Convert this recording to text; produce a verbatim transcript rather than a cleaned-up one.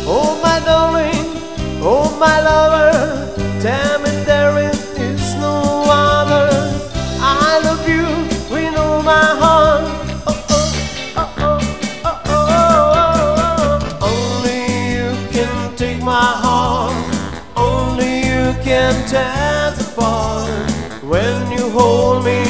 Oh my darling, oh my lover, tell me there is no other. I love you with all my heart. Oh oh, oh oh, oh oh, oh. Only you can take my heart. Only you can tear it apart. When you hold me